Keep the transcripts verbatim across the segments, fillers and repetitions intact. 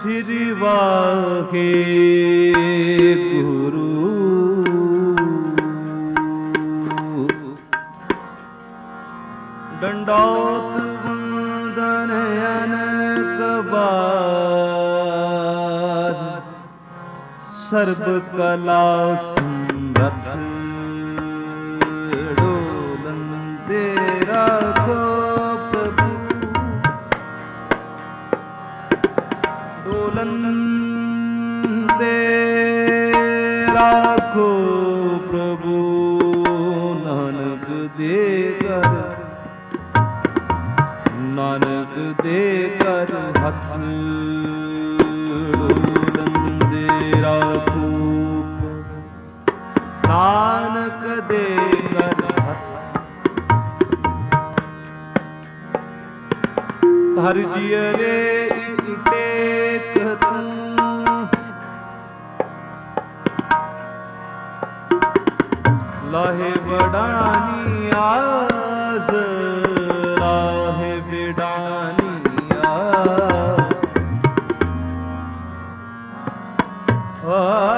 ਸ੍ਰੀ ਵਾਹਿਗੁਰੂ। ਡੰਡੌਤ ਵੰਦਨ ਅਨੇਕ ਬਾਰ, ਸਰਬ ਕਲਾ ਸਮਰੱਥ ਡੋਲੰਦੇ ਰਾਖੋ ਪ੍ਰਭੂ। ਡੋਲੰਦੇ ਰਾਖੋ ਪ੍ਰਭੂ, ਨਾਨਕ ਦੇ ਘਰ ਨਾਨਕ ਦੇ ਘਰ ਹੱਥ ਡੋਲੰਦੇ ਰਾਖੋ। ਨਾਨਕ ਦੇ ਘਰ ਹੱਥ ਹਰ ਜੀਅਰੇ ਇਕ ਟੇਕ ਤੂੰ, ਲਾਹੇ ਬੜਾਨੀ ਆਸ ਲਾਹੇ ਬਿਡਾਨੀ ਆ।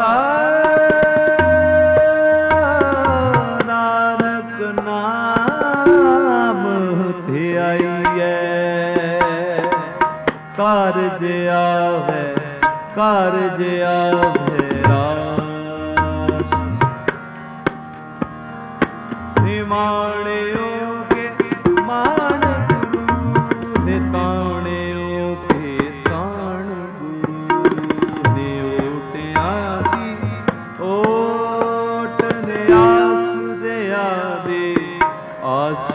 ਨਾਨਕ ਨਾਮ ਧਿਆਈਐ, ਕਾਰਜ ਆਵੈ ਕਾਰਜ ਆਵੈ ਰਾਸ। ਨਿਮਾਣਿਓ ਕੇ ਮਾਣ ਗੁਰੂ, ਨਿਤਾਣਿਓ ਕੇ ਤਾਣ ਗੁਰੂ। ਨਿਓਟਿਆਂ ਦੀ ਓਟ ਨਿਆਸ ਦਿਆ ਦੇ ਆਸ।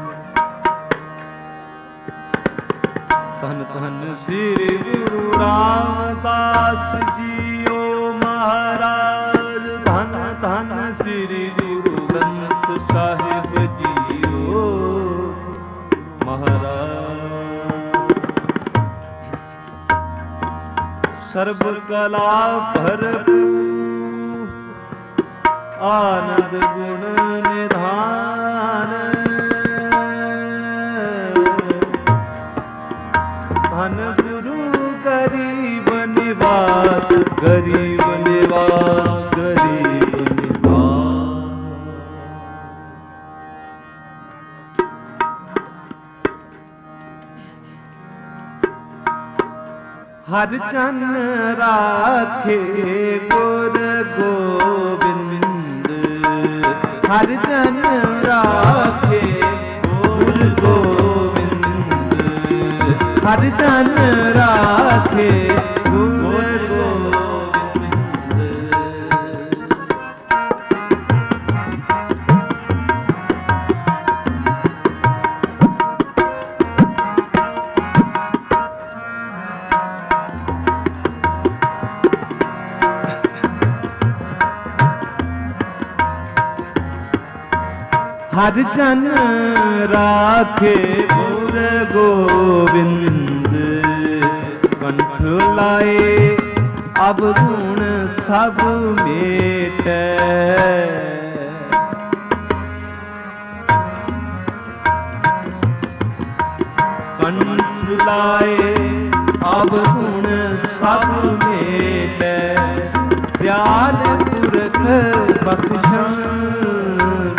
ਧੰਨ ਧੰਨ ਸ੍ਰੀ ਗੁਰੂ ਰਾਮਦਾਸ ਜੀਓ ਮਹਾਰਾਜ। ਧੰਨ ਧੰਨ ਸ੍ਰੀ ਗੁਰੂ ਗ੍ਰੰਥ ਸਾਹਿਬ ਜੀਓ ਮਹਾਰਾਜ। ਸਰਬ ਕਲਾ ਭਰਪੂਰ, ਆਨੰਦ ਗੁਣ ਨਿਧਾਨ। ਧੰਨ ਗੁਰੂ ਗਰੀਬ ਨਿਵਾਸ, ਗਰੀਬ ਨਿਵਾਸ, ਗਰੀਬ ਨਿਵਾਸ। ਹਰਿ ਜਨ ਰਾਖੇ ਗੁਰ ਗੋਬਿੰਦ, ਹਰਿ ਜਨ ਰਾਖੇ ਗੁਰ ਗੋਬਿੰਦ। ਹਰਿ ਜਨ ਰਾਖੇ ਗੁਰ ਗੋਬਿੰਦ। ਹਰਿ ਜਨ ਰਾਖੇ ਗੁਰ ਗੋਬਿੰਦ। ਕੰਠ ਲਾਏ ਅਵਗੁਣ ਸਭ ਮੇਟੈ, ਕੰਠ ਲਾਏ ਅਵਗੁਣ ਸਭ ਮੇਟੈ। ਦਿਆਲ ਪੁਰਖ ਬਖਸ਼ੰਦ,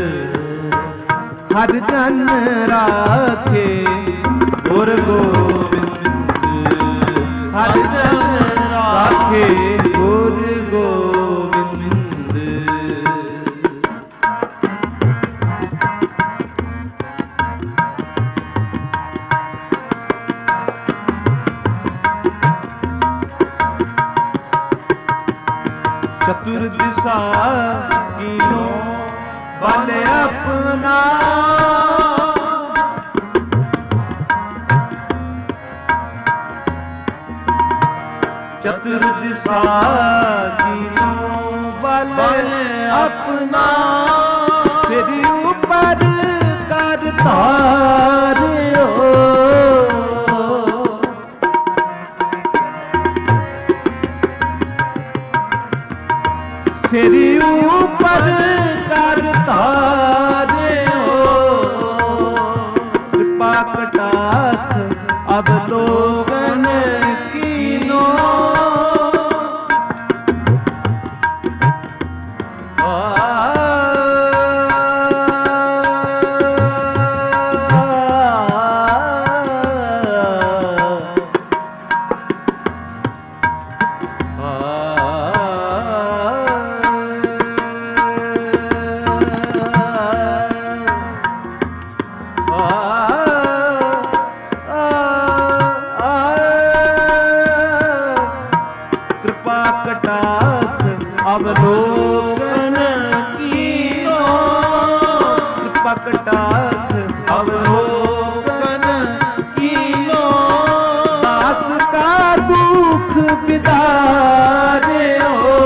ਹਰਿ ਜਨ ਰਾਖੇ ਗੁਰ ਗੋਬਿੰਦ। ਹਰਿ ਜਨ ਰਾਖੇ ਗੁਰ ਗੋਬਿੰਦ। ਚਤੁਰ ਦਿਸ਼ਾ ਕੀਨੋ ਬਲ ਆਪਣਾ, ਚਤੁਰ ਦਿਸ਼ਾ ਕੀਨੋ ਬਲ ਆਪਣਾ। ਸਿਰ ਉਪਰ ਕਰ ਧਾਰਿਓ, ਸਿਰ ਉਪਰ ਕਰ ਧਾਰਿਓ। ਕਿਰਪਾ ਕਟਾਖ ਅਬ ਲੋਗਨ ਕੀਨੋ बिदारे हो।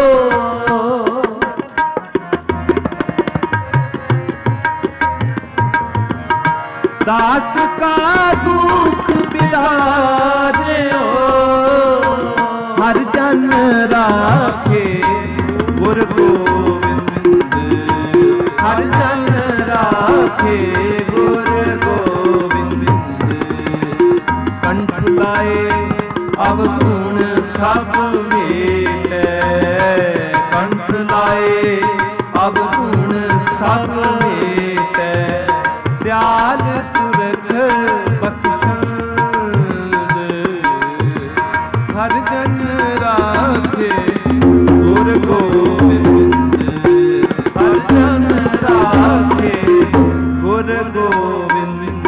दास का दुख बिदारे हो। हर जन राखे गुर गोविंद, हर जन राखे गुर गोविंद। कंठ लाए अवगुण सब मेटै, कंठ लाए अवगुण सब मेटै। दयाल पुरख बख्शंद, हर जन राखे गुर गोविंद, हर जन राखे गुर गोविंद।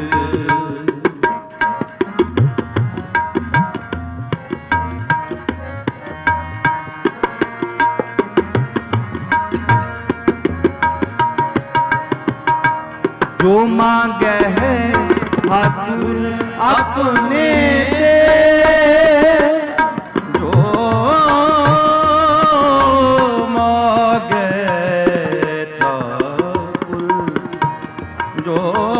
जो मांगे है ठाकुर अपने दे, जो मांगे ठाकुर, जो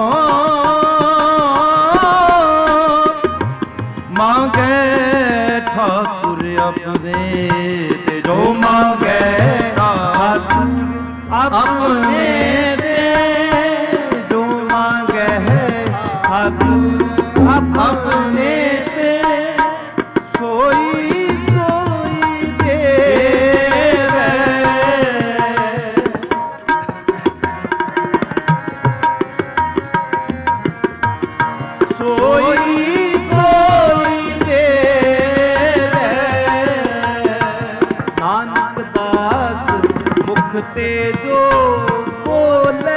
मांगे ठाकुर अपने दे, जो मांगे ठाकुर अपने दे। अपने ते सोई सोई देवे, सोई सोई देवे। नानक दास मुख ते जो बोले,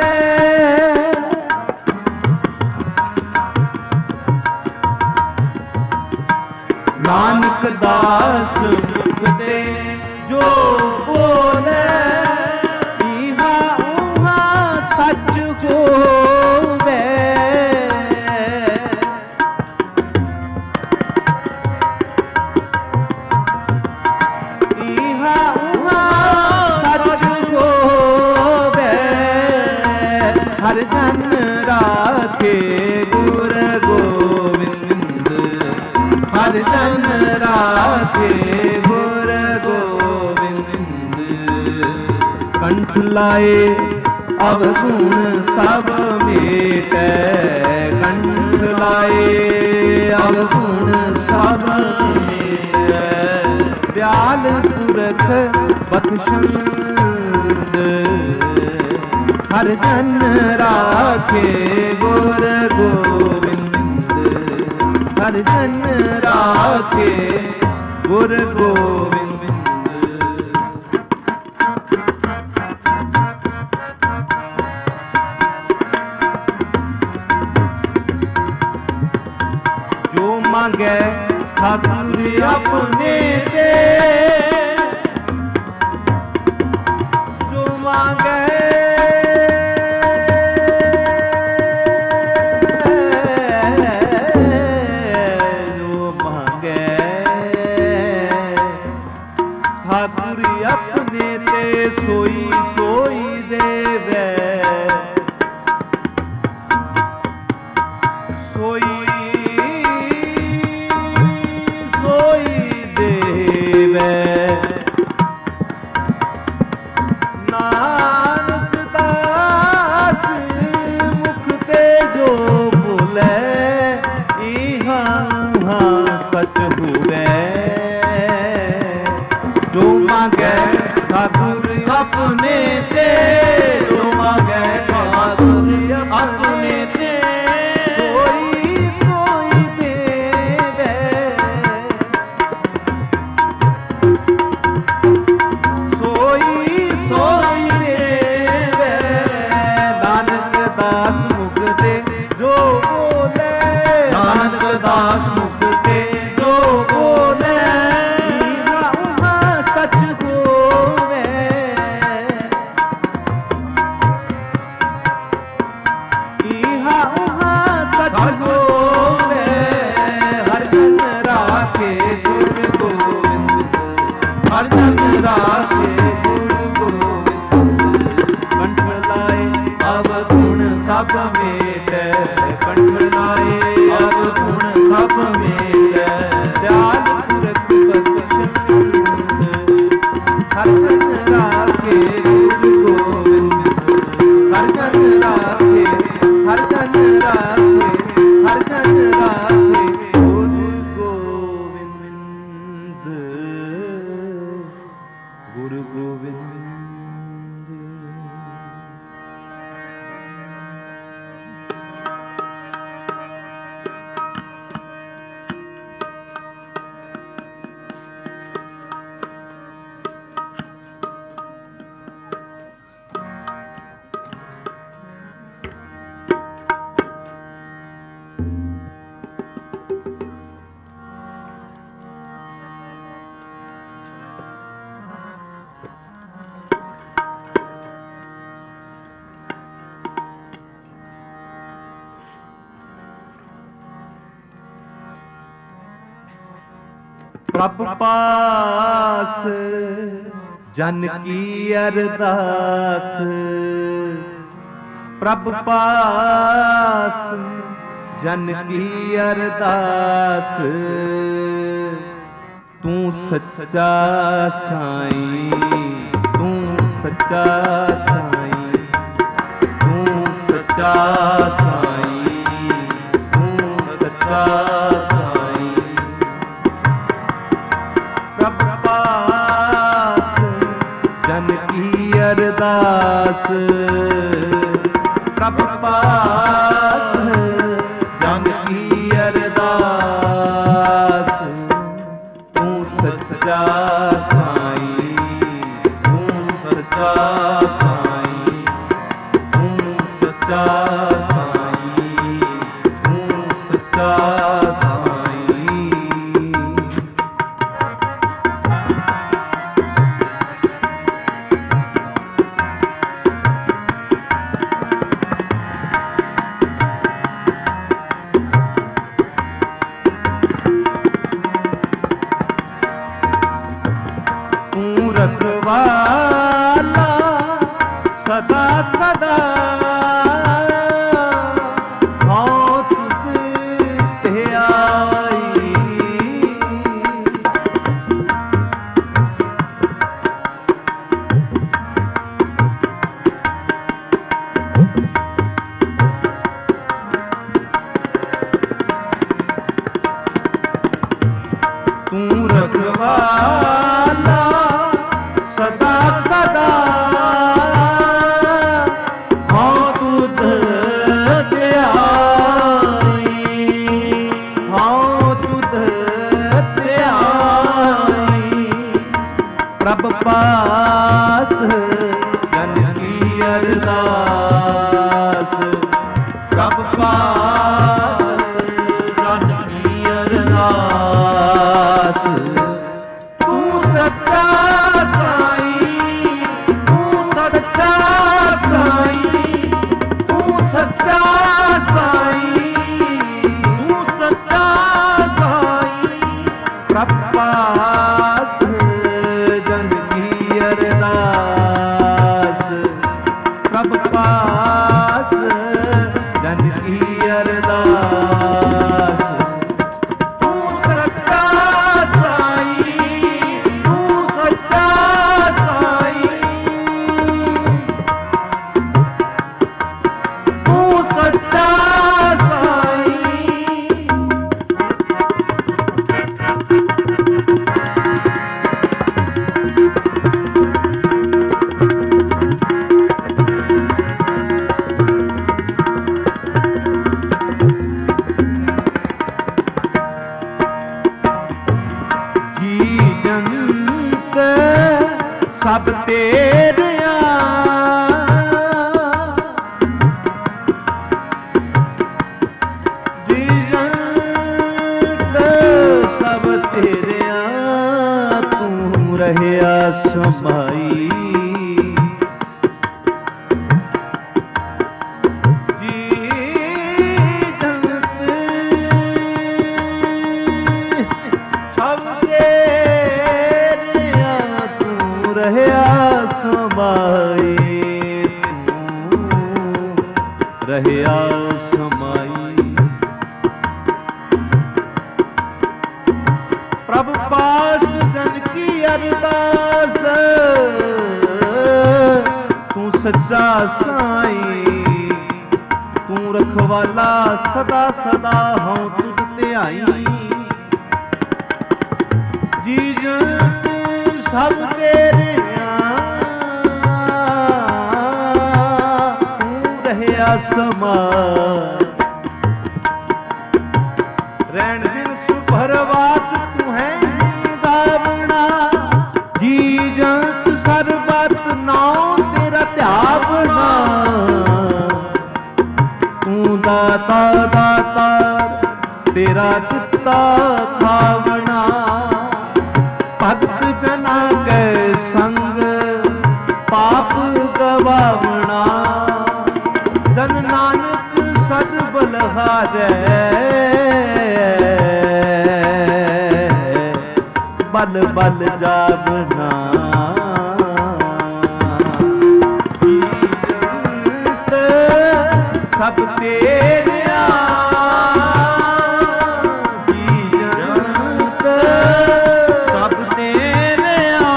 नानक दास मुख ते जो बोले। इहा उहा सच होवे, इहा उहा सच होवे। हर जन राखे गुर गोविंद, हर जन राखे गुर गोविंद। कंठ लाए अवगुण सब मेटै, कंठ लाए अवगुण सब मेटै। दयाल पुरख बख्शंद, हर जन राखे गुर गोविंद, हर जन राखे गुर गोविंद। जो मांगे ठाकुर अपने दे, जो मांगे ठाकुर अपने ते सोई सोई देवे, सोई सोई देवे। नानक दास मुख ते जो बोले, इहा उहा सच हुए। जो मांगे ठाकुर अपने ते, जो मांगे ठाकुर अपने ते, सोई सोई देवे, सोई सोई देवे। नानक दास मुख ते जो बोले, नानक दास मुख ते जो बोले। हर जन राखे गुर ਪ੍ਰਭ ਪਾਸ ਜਨ ਕੀ ਅਰਦਾਸ, ਪ੍ਰਭ ਪਾਸ ਜਨ ਕੀ ਅਰਦਾਸ, ਤੂੰ ਸੱਚਾ ਸਾਈਂ, ਤੂੰ ਸੱਚਾ ਸਾਈਂ, ਤੂੰ ਸੱਚਾ ਸਾਈਂ, ਤੂੰ ਸੱਚਾ ਸਾਈਂ। ਪ੍ਰਭ ਪਾਸ ਜਨ ਕੀ ਅਰਦਾਸ, ਪ੍ਰਭ ਪਾਸ ਜਨ ਕੀ ਅਰਦਾਸ, ਤੂੰ ਸੱਚਾ ਸਾਈਂ, ਤੂੰ ਸੱਚਾ ਸਾਈਂ, ਤੂੰ ਸੱਚਾ ਸਾਈਂ, ਤੂੰ ਸੱਚਾ ਸਾਈਂ। ਤੂੰ ਰਖਵਾਲਾ ਸਦਾ ਸਦਾ, ਹਉ ਤੁਧ ਤੇ ਆਈ। ਤੂੰ ਰਖਵਾਲਾ ਸਦਾ ਸਦਾ, ਹਉ ਤੁਧ ਤੇ ਆਈ, ਹਉ ਤੁਧ ਤੇ ਆਈ। ਪ੍ਰਭ ਪਾਸ ਜਨ ਕੀ ਅਰਦਾਸ, ਪ੍ਰਭ ਪਾਸ ਜਨ ਕੀ ਅਰਦਾਸ, ਤੂੰ ਸੱਚਾ ਸਾਈਂ, ਤੂੰ ਸੱਚਾ ਸਾਈਂ, ਤੂੰ ਸੱਚਾ ਸਾਈਂ, ਤੂੰ ਸੱਚਾ ਸਾਈਂ। ਪ੍ਰਭ ਪਾਸ ਜਨ ਕੀ ਅਰਦਾਸ, ਪ੍ਰਭ ਪਾਸ ਜਨ ਕੀ ਅਰਦਾਸ, ਤੂੰ ਸੱਚਾ ਸਾਈਂ, ਤੂੰ ਸੱਚਾ ਸਾਈਂ, ਤੂੰ ਸੱਚਾ ਸਾਈਂ। ਜੀ ਜੰਤ ਸਭ ਤੇਰਿਆ, ਜੀ ਜੰਤ ਸਭ ਤੇਰਿਆ, ਤੂੰ ਰਹਿਆ ਸਮਾਈ। ਜੀ ਜੰਤ ਸਭ ਤੇਰਿਆ, ਤੂੰ ਰਹਿਆ ਸਮਾਈ, ਤੂੰ ਰਹਿਆ ਸਮਾਈ। ਪ੍ਰਭ ਪਾਸ ਜਨ ਕੀ ਅਰਦਾਸ, ਤੂੰ ਸੱਚਾ ਸਾਈਂ, ਤੂੰ ਰਖਵਾਲਾ ਸਦਾ ਸਦਾ, ਹਉ ਤੁਧ ਤੇ ਆਈ। ਜੀ ਜੰਤ ਸਭ ਤੇਰਿਆ, ਤੂੰ ਰਹਿਆ ਸਮਾਈ। ਰਹਿਣ ਦਿਨ ਸੁਭਰਵਾਤ ਤੂੰ ਹੈ ਗਾਵਣਾ, ਜੀ ਜੰਤ ਸਰਬਤ ਨਾਉ ਤੇਰਾ ਧਿਆਵਣਾ। ਤੂੰ ਦਾਤਾ ਦਾਤਾ ਤੇਰਾ ਚਿੱਤਾ ਖਾਵਣਾ, ਭਗਤ ਜਨਾ ਕੈ ਸੰਗ ਪਾਪ ਗਵਾਵਣਾ। ਧਨ ਨਾਨਕ ਸਦ ਬਲਹਾਰੈ, बल बल जावना सब तेरिया सब तेरिया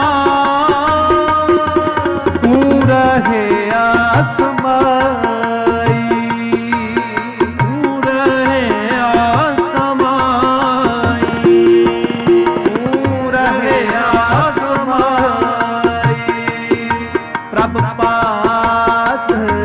तू रहे आसमाई तू रहे आसमाई तू रहे आसमाई प्रभ पास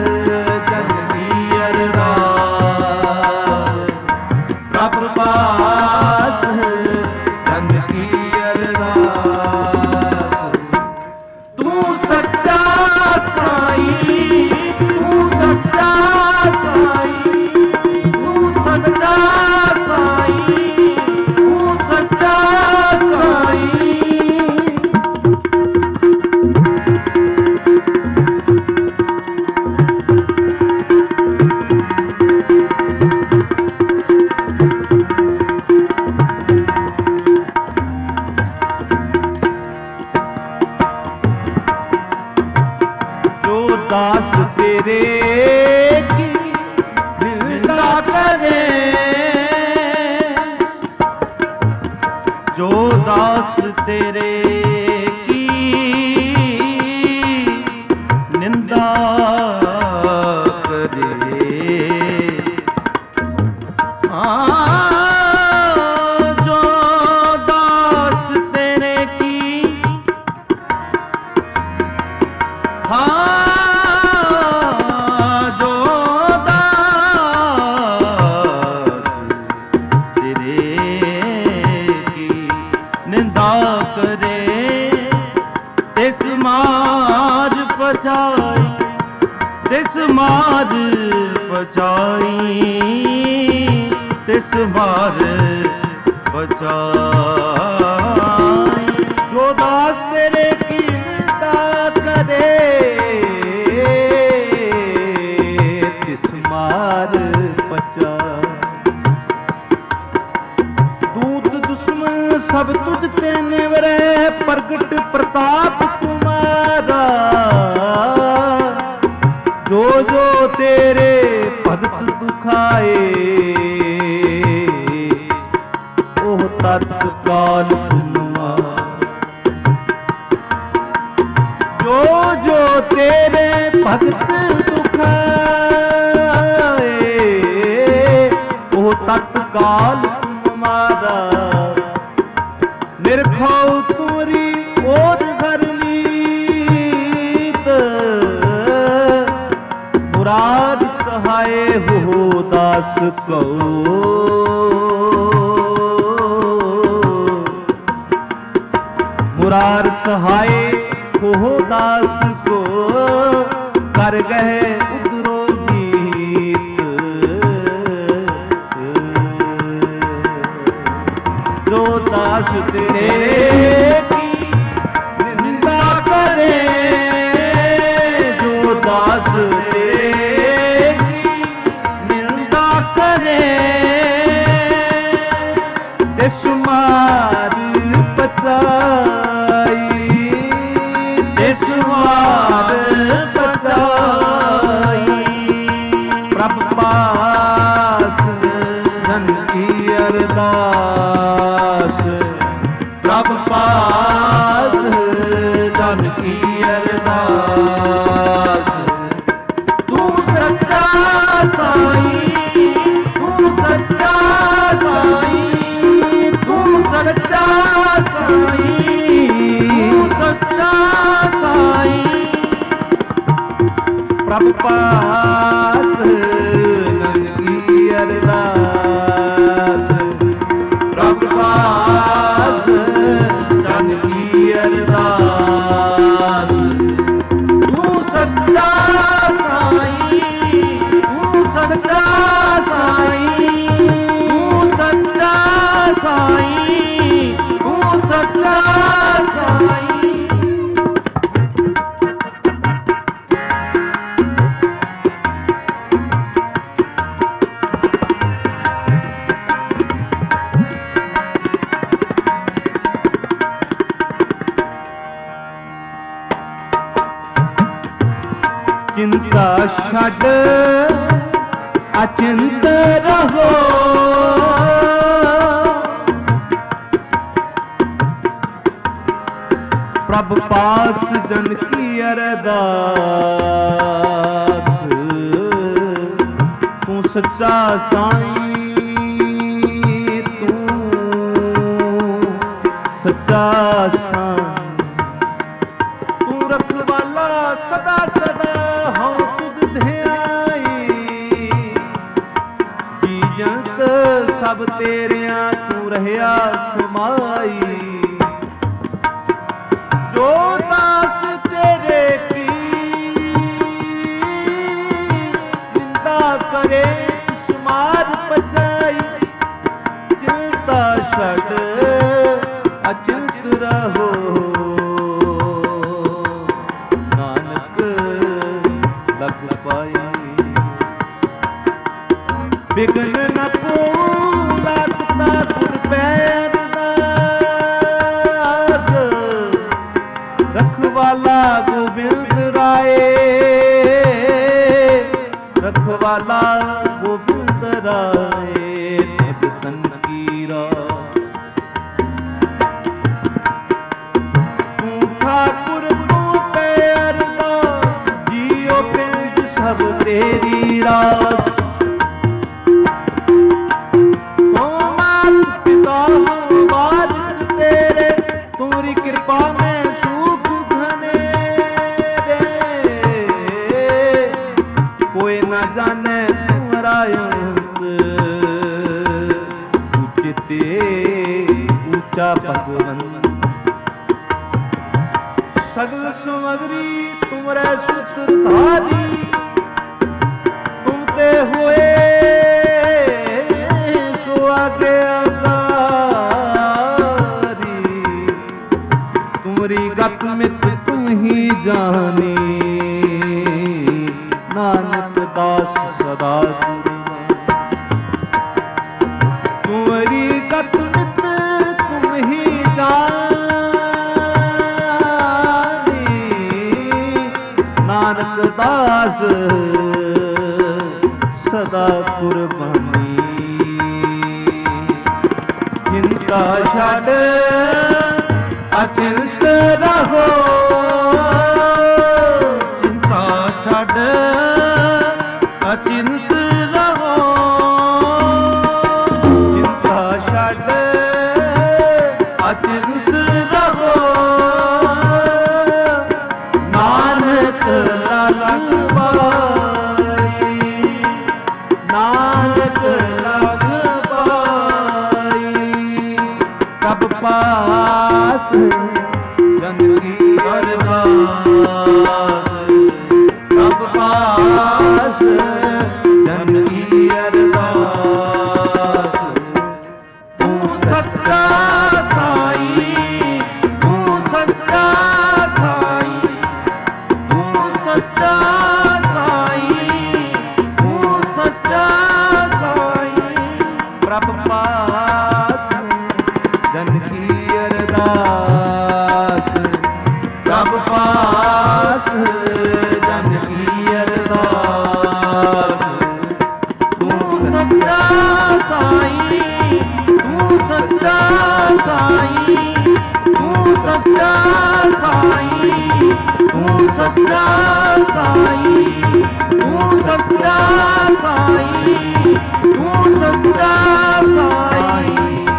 दास तेरे की निंदा करे जो दास तेरे की निंदा करे हाँ जो दास तेरे की हाँ पचाई तिस मार पचाई तिस मार पचाई जो दास तेरे की निंदा करे तिस मार पचाई दूत दुश्मन सब तुझ ते निवरे प्रगट प्रताप तुम्हारा जो जो तेरे भगत दुखाए ओह तत्काल तुमा जो जो तेरे भगत दुखाए ओह तत्काल तुम्हारा निरखो तुमरी ओर घर लीत मुराद सहाय हो दास को मुरार सहाय हो दास को कर गए उधरो गीत जो दास तेरे की निंदा करे जो दास तेरे की निंदा करे तिस मार पचाई तिस मार पचाई प्रभ पास धन की अरदास प्रभ पास धन की अरदास तू सच्चा साईं तू सच्चा साईं तू सच्चा साईं तू सच्चा साईं प्रभ पास धन की अरदास प्रभ पास धन की अरदास तू सच्चा साईं तू सच्चा साईं तू सच्चा साईं तू सच्चा साईं चिंता छड़ अचिंत रहो, प्रभ पास जन की अरदास, तू सच्चा साईं, तू सच्चा साईं, तू रखवाला सदा सदा हूँ तुद ध्याई, जी जंत सब तेरिया तू रहया समाई, जो दास तेरे की निंदा करे सुमार पचाई, चिंता छड़ अचिंत रहो, नानक लग पाई, बिघन न को लागता तुर पैर दास, रखवाला गोविंद राय, रखवाला गोविंद राय, भगतन की राह, तू ठाकुर तू पे अरदास, जियो पिंड सब तेरी रास, तो मात पिता हूँ बारिश तेरे, तुम्हारी कृपा में सुख घने रे, कोई न जाने तुम्हारा अंत, उचिते ऊंचा भगवंत, सगल सुमगरी तुमरे सूत्रधारी, तुम ते हुए सो आगे आगारी, तुमरी गत मित तुम ही जानी, नानक दास सदा तुमरी गत मित तुम ही जानी, नानक दास सदा कुर्बानी, चिंता छड़ अचिंत रहो, चिंता छड़ अचिंत रहो, चिंता छड़ अचिंत रहो, नानक लग पाई, नानक लग पाई, कब पास जन की अरदास, कब पास जन की अरदास, तू सच्चा साईं, तू सच्चा साईं, तू सच्चा साईं, तू सच्चा साईं, प्रभ पास जन की अरदास, प्रभ पास जन की अरदास, तू सच्चा साईं, तू सच्चा साईं, तू सच्चा साईं, तू सच्चा साईं, तू सच्चा साईं, तू सच्चा साईं।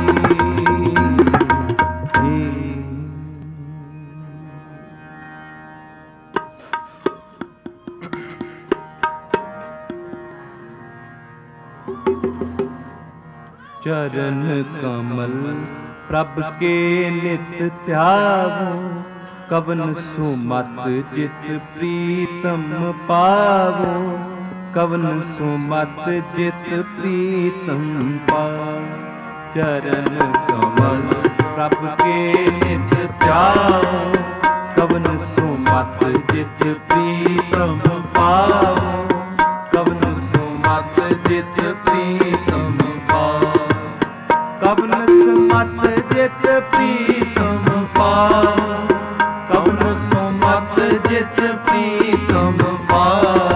चरण कमल प्रभ के नित ध्यावो, कवन सुमत जित प्रीतम पावो, कवन सुमत जित प्रीतम पावो, चरण कमल प्रभ के नित ध्यावो, कवन सुमत जित प्रीतम पावो, कवन सुमत जित प्रीतम पावो, कवन सुमत जित प्रीतम पावो, कवन सुमत जित प्रीतम पावो,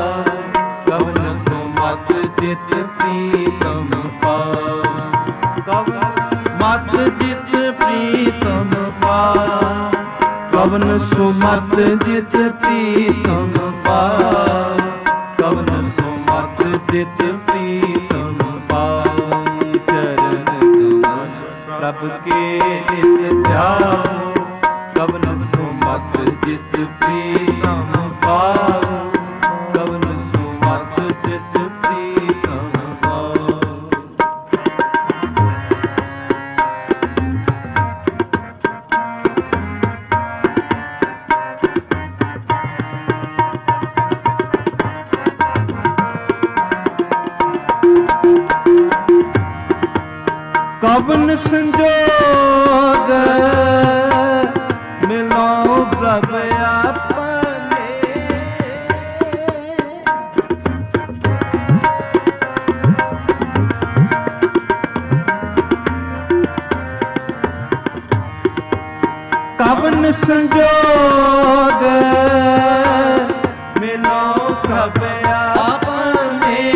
ਮਤ ਜਿਤ ਪ੍ਰੀਤਮ ਪਾਇਆ, ਕਵਨ ਸੁਮਤ ਜਿਤ ਪ੍ਰੀਤਮ ਪਾਇਆ, ਕਵਨ ਸੁਮਤ ਜਿਤ ਪ੍ਰੀਤਮ ਪਾਇਆ। ਚਰਨ ਕਮਲ ਪ੍ਰਭ ਕੇ ਨਿਤ ਧਿਆਓ, ਕਵਨ ਸੁਮਤ ਜਿਤ ਪ੍ਰੀਤਮ ਪਾਇਆ, ਕਵਨ ਸੁਮਤ ਜਿਤ ਪ੍ਰੀਤਮ ਪਾਇਆ। ਕਵਨ ਸੰਜੋਗ ਮਿਲੋ ਪ੍ਰਭ ਆਪਣੇ, ਕਵਨ ਸੰਜੋਗ ਮਿਲੋ ਪ੍ਰਭ ਆਪਣੇ,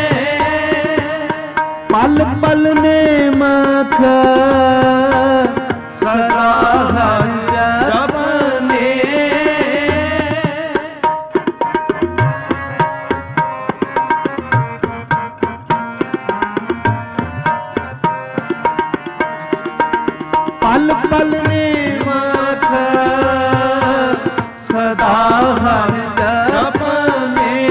ਪਲ ਪਲ ਨੇ ਮਖ ਸਦਾ ਹਰਿ ਜਪਨੇ, ਪਲ ਪਲ ਨੇ ਮਖ ਸਦਾ ਹਰਿ ਜਪਨੇ,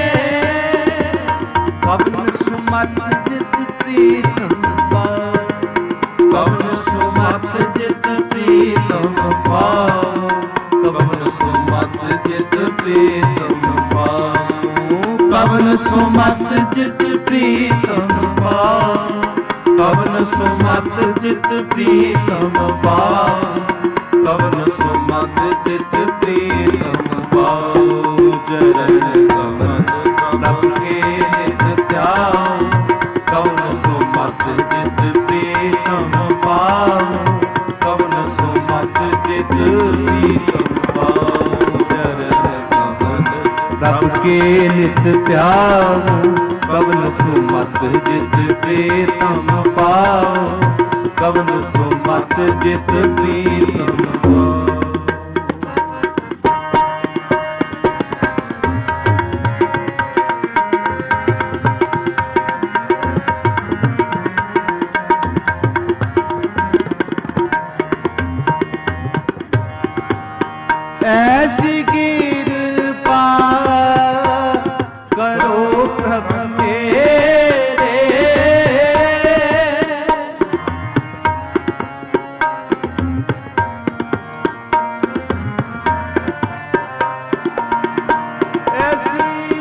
ਕਵਨ ਸੁਮਤ ਜਿਤ ਪ੍ਰੀਤਮ ਪਾਇਆ, ਕਵਨ ਸੁਮਤ ਜਿਤ ਪ੍ਰੀਤਮ ਪਾਇਆ, ਕਵਨ ਸੁਮਤ ਜਿਤ ਪ੍ਰੀਤਮ ਪਾਇਆ, ਕਵਨ ਸੁਮਤ ਜਿਤ ਪ੍ਰੀਤਮ ਪਾਇਆ, ਕਵਨ ਸੁਮਤ ਜਿਤ ਪ੍ਰੀਤਮ ਪਾਇਆ, ਕਵਨ ਸੁਮਤ ਜਿਤ ਪ੍ਰੀਤਮ ਪਾਇਆ। ਚਰਨ ਕਮਲ ਪ੍ਰਭ ਕੇ ਨਿਤ ਧਿਆਓ, ਕਵਨ ਸੁਮਤ ਜਿਤ ਪ੍ਰੀਤਮ ਪਾਇਆ, ਕਵਨ ਸੁਮਤ ਜਿਤ ਪ੍ਰੀਤਮ ਪਾਇਆ। ਚਰਨ ਕਮਲ ਪ੍ਰਭ ਕੇ ਨਿਤ ਧਿਆਓ, ਕਵਨ ਸੁਮਤ ਜਿਤ ਪ੍ਰੀਤਮ ਪਾਇਆ, ਕਵਨ ਸੁਮਤ ਜਿਤ ਪ੍ਰੀਤਮ ਪਾਇਆ। ਐਸੀ ਕਿਰਪਾ ਕਰੋ ਪ੍ਰਭ ਮੇਰੇ, ਐਸੀ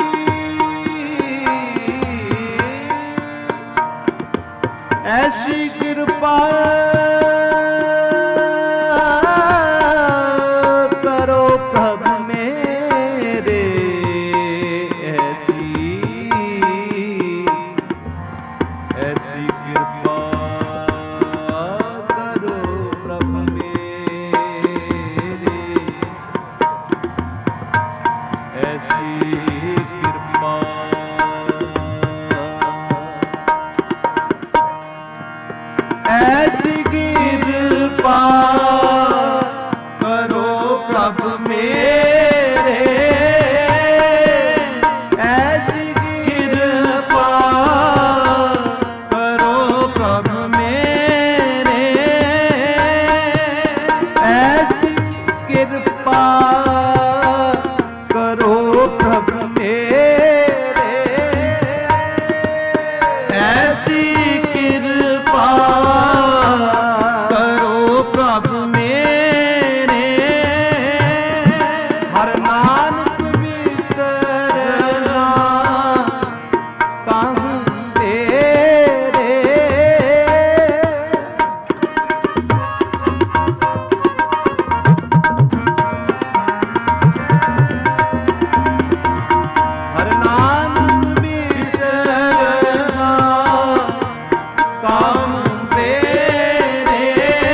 ਐਸੀ ਕਿਰਪਾ ਐਸੀ ਕਿਰਪਾ ਕਰੋ ਪ੍ਰਭ ਮੇਰੇ, ਐਸੀ ਕਿਰਪਾ ਕਰੋ ਪ੍ਰਭ ਮੇਰੇ, ਐਸੀ ਕਿਰਪਾ ਕਰੋ ਪ੍ਰਭ ਮੇਰੇ, ਐਸੀ ਕਿਰਪਾ ਕਰੋ ਪ੍ਰਭ ਮੇਰੇ। ਹਰਿ ਨਾਨਕ ਬਿਸਰਨਾ ਕਾਹੂ ਤੇਰੇ, ਹਰਿ ਨਾਨਕ ਬਿਸਰਨਾ ਕਾਹੂ ਤੇਰੇ,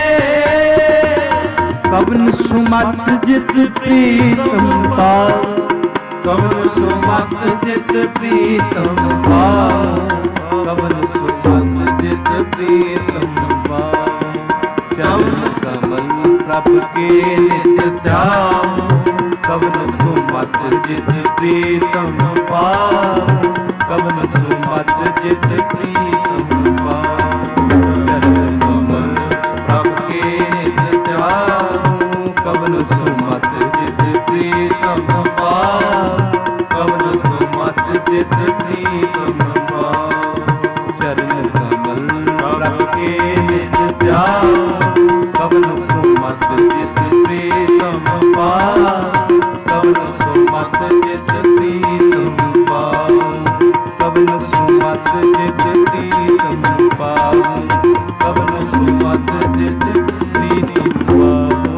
ਕਵਨ ਸੁਮਤ ਜਿਤ ਪ੍ਰੀਤਮ ਪਾਇਆ, ਕਵਨ ਸੁਮਤ ਜਿਤ ਪ੍ਰੀਤਮ ਪਾਇਆ, ਕਵਨ ਸੁਮਤ ਜਿਤ ਪ੍ਰੀਤਮ ਪਾਉ। ਚਰਨ ਕਮਲ ਪ੍ਰਭ ਕੇ ਨਿਤ ਧਿਆਉ। ਕਵਨ ਸੁਮਤ ਜਿਤ ਪ੍ਰੀਤਮ ਪਾਉ। ਕਵਨ ਸੁਮਤ ਜਿਤ ਪ੍ਰੀਤਮ ਪਾਉ। ਚਰਨ ਕਮਲ ਪ੍ਰਭ ਕੇ ਨਿਤ ਧਿਆਉ। ਕਵਨ ਸੁਮਤ ਜਿਤ ਪ੍ਰੀਤਮ ਪਾਉ। ਕਵਨ ਸੁਮਤ ਜਿਤ ਪ੍ਰੀਤਮ ਪਾਉ। ਚਰਨ ਕਮਲ ਪ੍ਰਭ ਕੇ ਨਿਤ ਧਿਆਉ। ਕਵਨ ਸੁਮਤ ਜਿਤ ਪ੍ਰੀਤਮ ਪਾਉ। ਕਵਨ ਸੁਮਤ ਜਿਤ ਪ੍ਰੀਤਮ ਪਾਉ। ਕਵਨ ਸੁਮਤ ਜਿਤ ਪ੍ਰੀਤਮ ਪਾਉ। ਕਵਨ ਸੁਮਤ ਜਿਤ ਪ੍ਰੀਤਮ ਪਾਉ।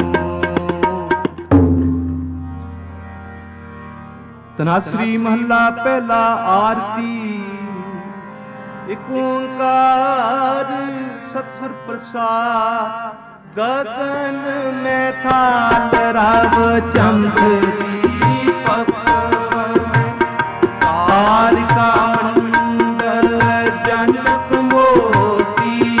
ਧਨਾਸਰੀ ਮਹੱਲਾ ਪਹਿਲਾ। ਆਰਤੀ। ਇਕ ਓੰਕਾਰ ਸਤਿਗੁਰ ਪ੍ਰਸਾਦ। ਗਗਨ ਮੈਂ ਥਾਲ ਰਵ ਚੰਦ ਦੀਪਕ। ਤਾਰਿਕਾ ਮੰਡਲ ਜਨਕ ਮੋਤੀ।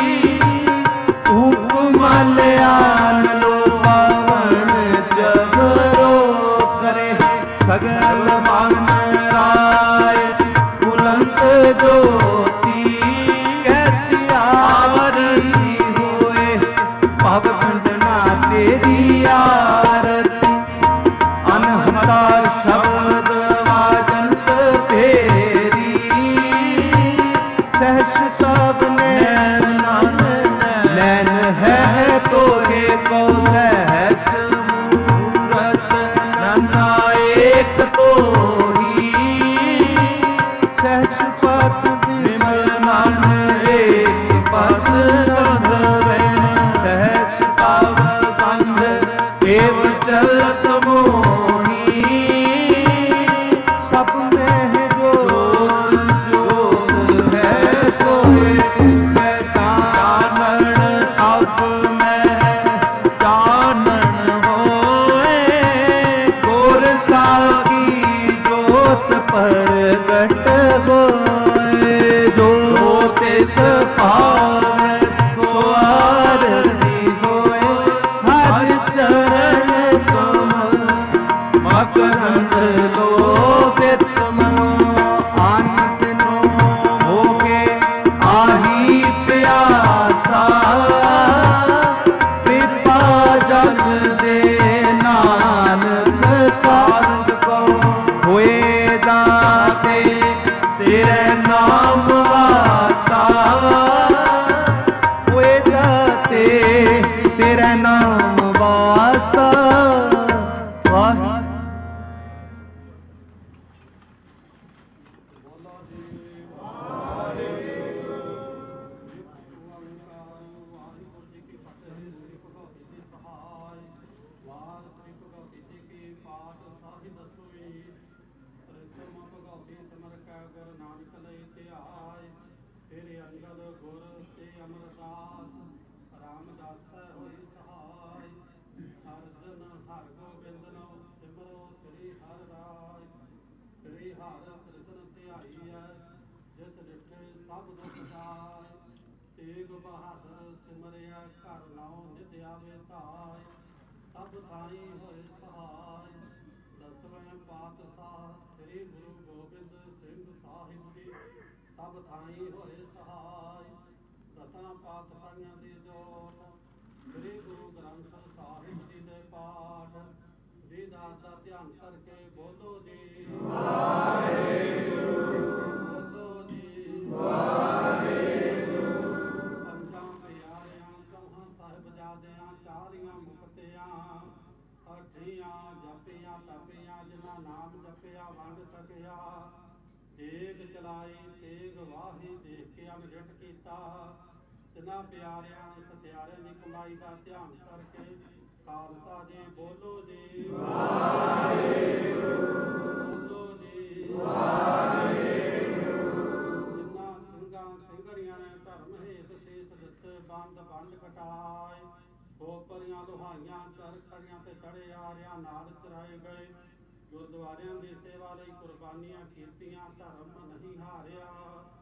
ਉਪਮਲ ਆਨਲੋ ਪਵਨ ਜਬਰੋ ਕਰੇ। ਸਗਲ ਮਨ ਰਾਏ ਬੁਲੰਦ ਜੋਤੀ। ਕੈਸੀ ਆਵਰੀ ਹੋਏ ਭਵ ਖੰਡਨਾ ਤੇਰੀ ਆਰਤੀ। ਅਨਹਤਾ ਸ਼ਬਦ ਵਾਜੰਤ ਫੇਰੀ। ਸਹਿਸ ਤਬ ਨੈਣ ਨਾਨਕ ਨੈਣ ਹੈ ਤੋਰੇ ਕੋ। ਸਹਿਸ ਮੂਰਤ ਨਾਇਕ ਤੋਹੀ। ਸਹਿਸ ਪਤ ਵਿਮਲ ਮਨ ਏਕ ਪਤ ਗੰਧਵੈ। ਸਹਿਸ ਪਾਵ ਗੰਧ ਏਵ ਚਲਤ ਮੋਹੀ। ਸਭ ਮਹਿ ਜੋਤ ਜੋਤ ਹੈ ਸੋਏ ਤਿਸਕੈ ਚਾਨਣ। ਸਭ ਮਹਿ ਚਾਨਣ ਹੋਏ। ਗੁਰ ਸਾਖੀ ਜੋਤ ਪ੍ਰਗਟ ਹੋਏ। ਜੋ ਤਿਸ ਭਾਵੈ ਸੋ ਆਰਤੀ ਹੋਏ। ਹਰਿ ਚਰਨ ਕਮਲ ਮਕਰੰਦ ਲੋਭਿਤ ਮਨੋ। ਆਨੰਦ ਨੋ ਹੋਕੇ ਆਹੀ ਪਿਆਸਾ। ਕਿਰਪਾ ਜਗ ਦੇ ਨਾਨਕ ਸਾਧ ਕੋ। ਹੋਏ ਦਾਤੇ ਤੇਰੇ ਨਾਮ ਵਾਸਾ। ਹੋਏ ਦਾਤੇ ਤੇਰੇ ਨਾਮ ਵਾਸਾ। ਵਾਹਿਗੁਰੂ। ਤੇਰੇ ਅੰਗਦ ਗੁਰ ਤੇ ਅਮਰਦਾਸ। ਰਾਮਦਾਸ ਹੋਈ ਸਹਾਇ। ਅਰਜਨ ਹਰ ਗੋਬਿੰਦ ਨੋ ਸਿਮਰੋ ਸ੍ਰੀ ਹਰਿ ਰਾਇ। ਸ੍ਰੀ ਹਰਿ ਕ੍ਰਿਸ਼ਨ ਧਿਆਈ ਹੈ ਜਿਸ ਡਿਠੇ ਸਭ ਦੁਖ ਜਾਇ। ਤੇਗ ਬਹਾਦਰ ਸਿਮਰਿਆ ਘਰ ਨਾਉ ਨਿਧ ਆਵੇ ਧਾਇ। ਸਭ ਥਾਈ ਹੋਏ ਸਹਾਇ। ਦਸਵੇਂ ਪਾਤਸ਼ਾਹ ਸ੍ਰੀ ਗੁਰੂ ਗੋਬਿੰਦ ਸਿੰਘ ਸਾਹਿਬ ਜੀ। ਸਭ ਥਾਈ ਹੋਏ ਸਹਾਇ। ਦਸਾਂ ਪਾਤਸ਼ਾਹੀਆਂ ਦੀ ਜੋਤ। ਸ੍ਰੀ ਗੁਰੂ ਗ੍ਰੰਥ ਸਾਹਿਬ ਜੀ ਦੇ ਪਾਠ। ਜੀ ਦਾਸ ਦਾ ਧਿਆਨ ਕਰਕੇ ਬੋਲੋ ਜੀ ਵਾਹਿਗੁਰੂ। ਬੋਲੋ ਜੀ ਵਾਹਿਗੁਰੂ। ਪੰਜਾਂ ਪਿਆਰਿਆਂ ਚੌਹਾਂ ਸਾਹਿਬਜ਼ਾਦਿਆਂ ਚਾਰੀਆਂ ਮੁਕਤਿਆਂ। ਅਠੀਆਂ ਜਪੀਆਂ ਤਪੀਆਂ ਜਿਨ੍ਹਾਂ ਨਾਮ ਜਪਿਆ ਵੰਡ ਸਕਿਆ। ਤੇਗ ਚਲਾਈ ਤੇਗ ਵਾਹੀ ਦੇਖ ਕੇ ਅਨਿਰਟ ਕੀਤਾ। ਤਿਨਾਂ ਪਿਆਰਿਆਂ ਸਤਿਆਰਿਆਂ ਦੀ ਕਮਾਈ ਦਾ ਧਿਆਨ ਕਰਕੇ ਖਾਲਸਾ ਜੀ ਬੋਲੋ ਜੀ ਵਾਹਿਗੁਰੂ। ਬੋਲੋ ਜੀ ਵਾਹਿਗੁਰੂ। ਜਿਨ੍ਹਾਂ ਸਿੰਘਾਂ ਸਿੰਘਣੀਆਂ ਨੇ ਧਰਮ ਹੇਤ ਸੀਸ ਦਿੱਤੇ ਬੰਦ ਵੰਡ ਕਟਾਏ। ਖੋਪਰੀਆਂ ਲੁਹਾਈਆਂ ਚਰਖੜੀਆਂ ਤੇ ਚੜੇ ਆਰਿਆਂ ਨਾਲ ਚਰਾਏ ਗਏ। ਗੁਰਦੁਆਰਿਆਂ ਦੀ ਸੇਵਾ ਲਈ ਕੁਰਬਾਨੀਆਂ ਕੀਤੀਆਂ ਧਰਮ ਨਹੀਂ ਹਾਰਿਆ।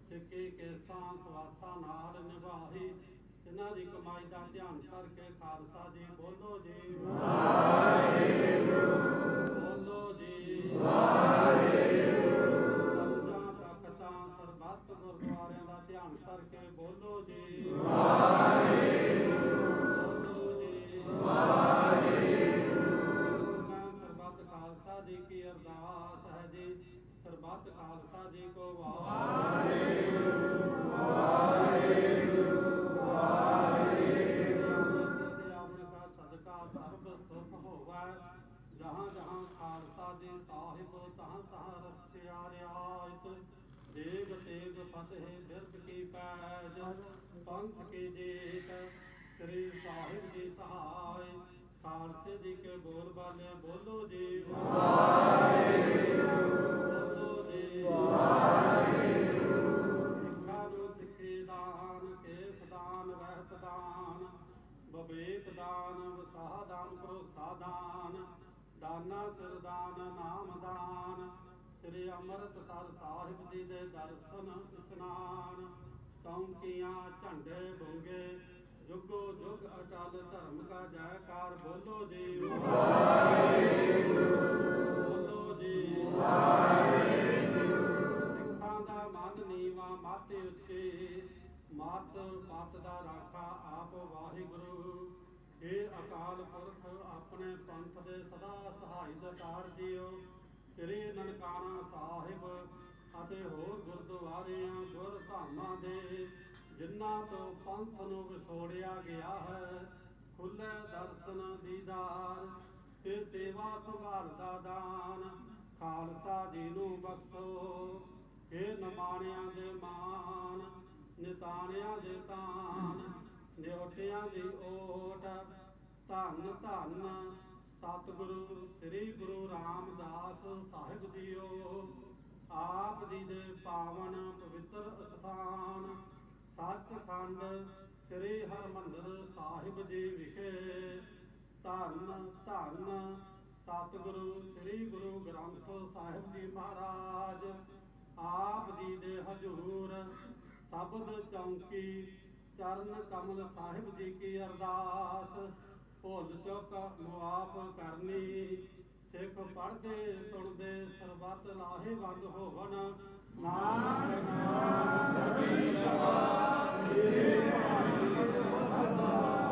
ਸਿੱਕੇ ਕੇਸਾਂ ਸਵਾਸਾਂ ਨਾਲ ਨਿਭਾਈ। ਇਹਨਾਂ ਦੀ ਕਮਾਈ ਦਾ ਧਿਆਨ ਕਰਕੇ ਖਾਲਸਾ ਜੀ ਬੋਲੋ ਜੀ ਵਾਹਿਗੁਰੂ, ਬੋਲੋ ਜੀ ਵਾਹਿਗੁਰੂ। ਪੰਜਾਂ ਤਖਤਾਂ ਸਰਬੱਤ ਗੁਰਦੁਆਰਿਆਂ ਦਾ ਧਿਆਨ ਕਰਕੇ ਬੋਲੋ ਜੀ ਵਾਹਿਗੁਰੂ, ਬੋਲੋ ਜੀ ਵਾਹਿਗੁਰੂ। ਮੈਂ ਸਰਬੱਤ ਖਾਲਸਾ ਜੀ ਕੀ ਅਰਦਾਸ ਹੈ ਜੀ। ਸਰਬੱਤ ਖਾਲਸਾ ਜੀ ਕੋ ਵਾਹਿਗੁਰੂ ਵਾਹਿਗੁਰੂ जहाँ जहाँ खालसा जी साहिब तहाँ तहाँ रस्तिया रियायत। देव तेग फतेह बिरद की पैज पंथ की जीत। श्री साहिब जी सहाय खालसे जी के बोल बाले बोलो जी वाहिगुरू, बोलो जी वाहिगुरू। सिखा नु सिखे दान केस दान रहत दान विवेक दान वसाह दान भरोसा दान ਦਾਨਾ ਸਰਦਾਨ ਨਾਮ ਦਾਨ। ਸ੍ਰੀ ਅੰਮ੍ਰਿਤਸਰ ਸਾਹਿਬ ਜੀ ਦੇ ਦਰਸ਼ਨ ਇਸ਼ਨਾਨ। ਚੌਂਕੀਆਂ ਝੰਡੇ ਬੁੰਗੇ ਜੁਗੋ ਜੁਗ ਅਟਲ ਧਰਮ ਕਾ ਜੈਕਾਰ ਬੋਲੋ ਜੀ ਵਾਹਿਗੁਰੂ, ਬੋਲੋ ਜੀ ਵਾਹਿਗੁਰੂ। ਸਿੱਖਾਂ ਦਾ ਮਨ ਨੀਵਾਂ ਮੱਤ ਉੱਚੀ ਮੱਤ ਪੱਤ ਦਾ ਰਾਖਾ ਆਪ ਵਾਹਿਗੁਰੂ। हे ਅਕਾਲ ਪੁਰਖ ਆਪਣੇ ਪੰਥ ਦੇ ਸਦਾ ਸਹਾਈ ਦਾਤਾਰ ਜੀਓ। ਸ੍ਰੀ ਨਨਕਾਣਾ ਸਾਹਿਬ ਅਤੇ ਹੋਰ ਗੁਰਦੁਆਰਿਆਂ ਗੁਰ ਧਾਮਾਂ ਦੇ ਜਿਨ੍ਹਾਂ ਤੋਂ ਪੰਥ ਨੂੰ ਵਿਛੋੜਿਆ ਗਿਆ ਹੈ ਖੁੱਲ੍ਹੇ ਦਰਸ਼ਨ ਦੀਦਾਰ ਤੇ ਸੇਵਾ ਸੰਭਾਲ ਦਾ ਦਾਨ ਖਾਲਸਾ ਜੀ ਨੂੰ ਬਖਸ਼ੋ। हे ਨਿਮਾਣਿਆਂ ਦੇ ਮਾਨ ਨਿਤਾਣਿਆਂ ਦੇ ਤਾਨ ਨਿਉਟਿਆਂ ਦੀ ਓਟ। ਧੰਨ ਧੰਨ ਸਤਿਗੁਰੂ ਸ੍ਰੀ ਗੁਰੂ ਰਾਮਦਾਸ ਸਾਹਿਬ ਜੀਓ। ਆਪ ਜੀ ਦੇ ਪਾਵਨ ਪਵਿੱਤਰ ਅਸਥਾਨ ਸੱਚਖੰਡ ਸ੍ਰੀ ਹਰਿਮੰਦਰ ਸਾਹਿਬ ਜੀ ਵਿਖੇ ਧੰਨ ਧੰਨ ਸਤਿਗੁਰੂ ਸ੍ਰੀ ਗੁਰੂ ਗ੍ਰੰਥ ਸਾਹਿਬ ਜੀ ਮਹਾਰਾਜ ਆਪ ਜੀ ਦੇ ਹਜ਼ੂਰ ਸ਼ਬਦ ਚੌਂਕੀ ਚਰਨ ਕਮਲ ਸਾਹਿਬ ਜੀ ਕੀ ਅਰਦਾਸ। ਭੁੱਲ ਚੁੱਕ ਮੁਆਫ ਕਰਨੀ ਸਿੱਖ ਪੜ੍ਹਦੇ ਸੁਣਦੇ ਸਰਬੱਤ ਲਾਹੇਵੰਦ ਹੋਵਨ। ਨਾਨਕ ਨਾਮ ਜਪੀ ਲਵਾ ਏ ਭਾਈ ਸਦਾ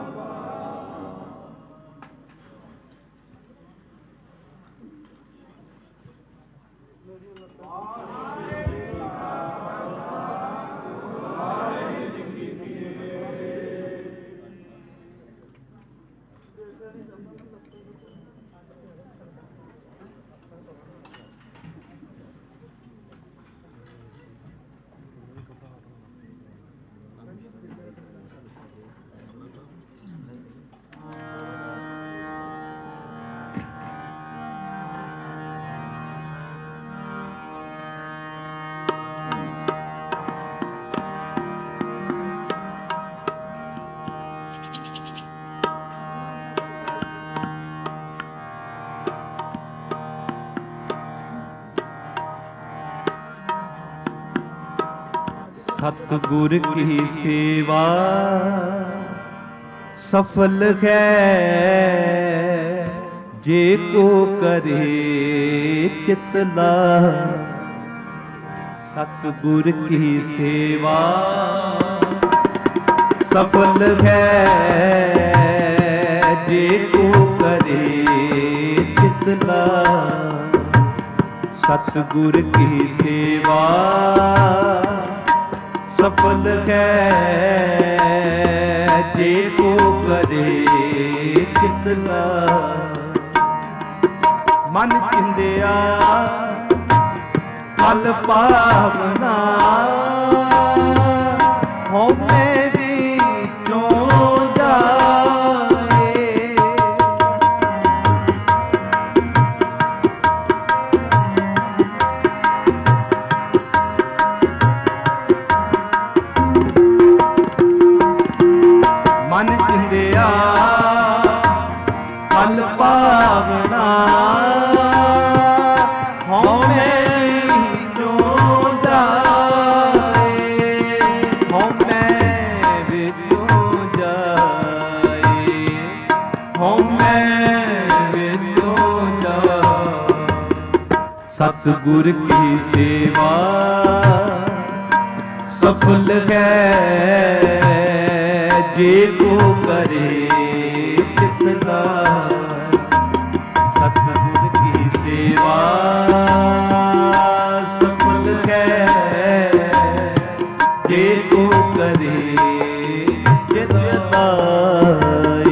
सतगुर की सेवा सफल है जे को करे चितला। सतगुर की सेवा सफल है जे को करे चितला। सतगुर की सेवा सफल है जे को करे चितला। मन चिंदिया फल पावना होमे विचों जाए। मन चिंदिया फल पावना होमे विचों जाए। सतगुर की सेवा सफल है जे को करे चित लाय। सतगुर की सेवा सफल है जे को करे चित लाय।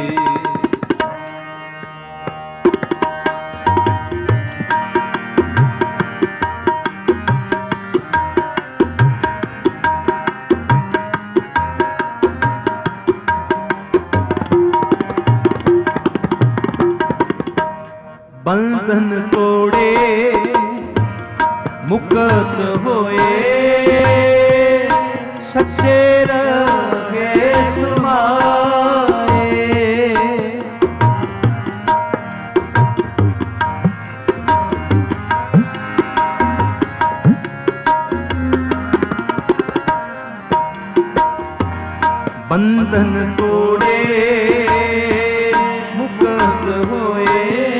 बंधन तोड़े मुक्त होए सच्चे रहे समाए। बंधन तोड़े मुक्त होए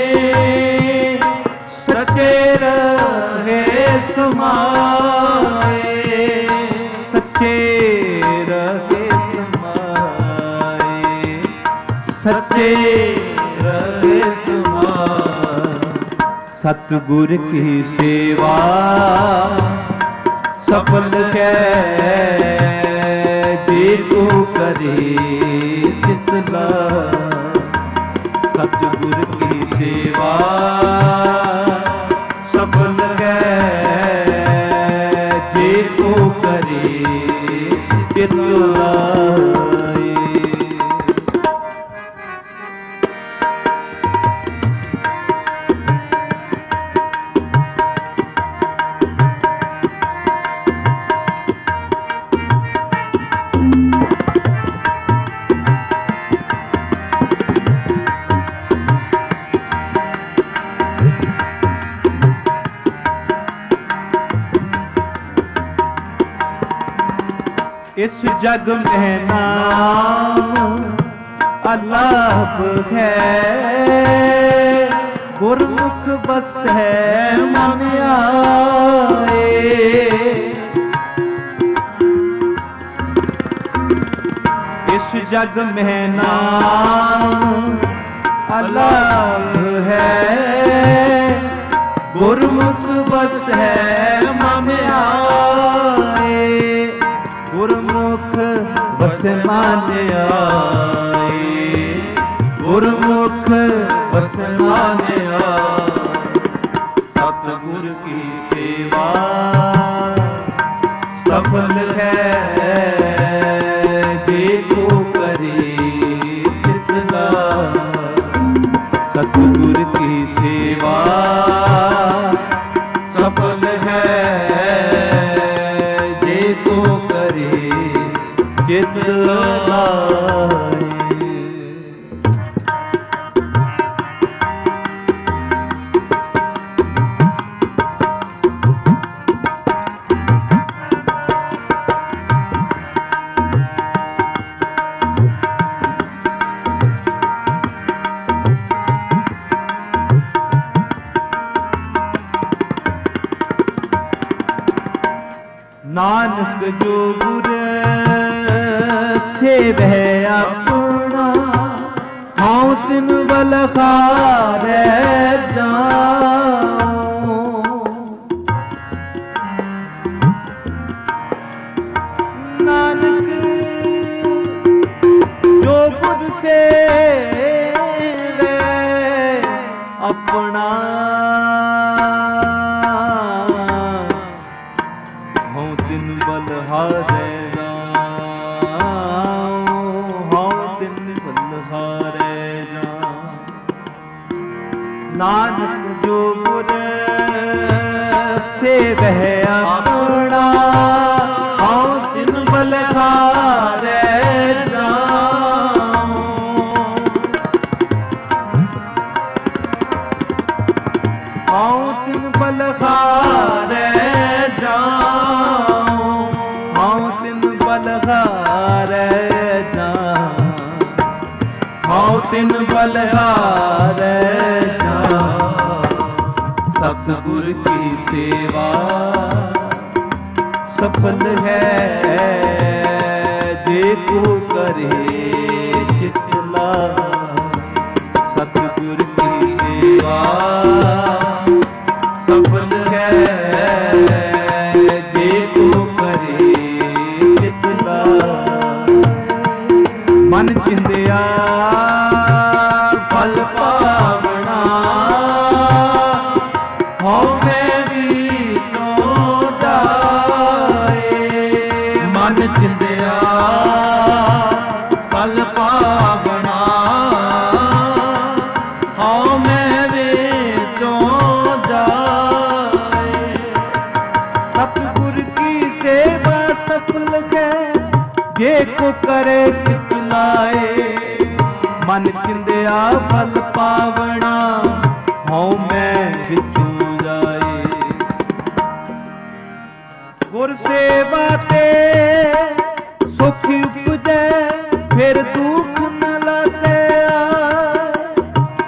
सच्चे रहे समाए। सच्चे रहे समाए सच्चे रहे समाए। सतगुर की सेवा सफल है जे को करे चित लाय। सतगुर की सेवा सफल है जे को करे चित लाय। इस जग में नाम अलाप है गुरमुख बस है मन आए। इस जग में नाम अलाप है गुरमुख बस है मन आए। गुरमुख बस मान आए गुरमुख बस मान आए। सतगुर की सेवा सफल है जे को करे चित लाय। सतगुर की सेवा सफल है जे को करे चित लाय। नानक जो गुर सेवै अपना हाँ तिन बलखारै जाऊं। नानक जो गुर सेवै अपना बलहारे नानक जो गुर सेवै अपना हाँ तिन बलहारे जाऊं। हाँ तिन बलहारे जाऊं। बलहारे जाऊं हाँ तिन बलहारे जाऊं। सतगुर की सेवा सफल है जे को करे चित लाए। सतगुर की सेवा सफल है जे को करे चित लाए। मन चिंदिया फल पावना हौं मैं भी तो जाए। मन चिंदिया फल पावना हौं मैं भी तो जाए। सतगुर की सेवा सफल है जे को करे चित लाए। मन चिंदिया फल पावना हौं मैं विचू जाए। गुर सेवा ते सुख उपजै फिर दुख न लागे आए।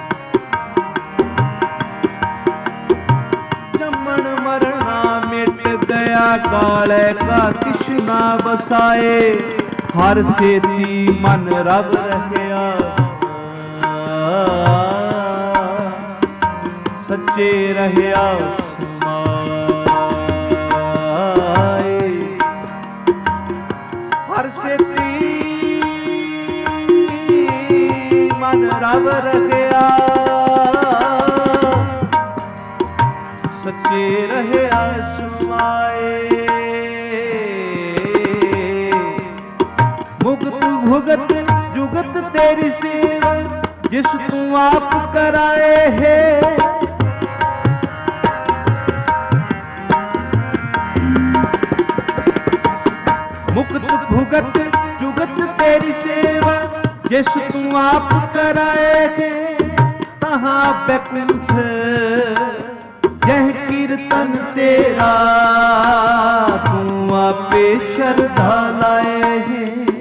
जमन मरना मिट गया काले का किशना बसाए। हर सेती मन रब रखिया सच्चे रहया समाए। हर सेती मन रब रखया सच्चे रहया समाए। मुक्त भुगत जुगत तेरी सेवा जिस तू आप कराए है। मुक्त भुगत जुगत तेरी सेवा जिस तू आप कराए है। तहाँ बैकुंठ यह कीर्तन तेरा तू आपे श्रद्धा लाए है।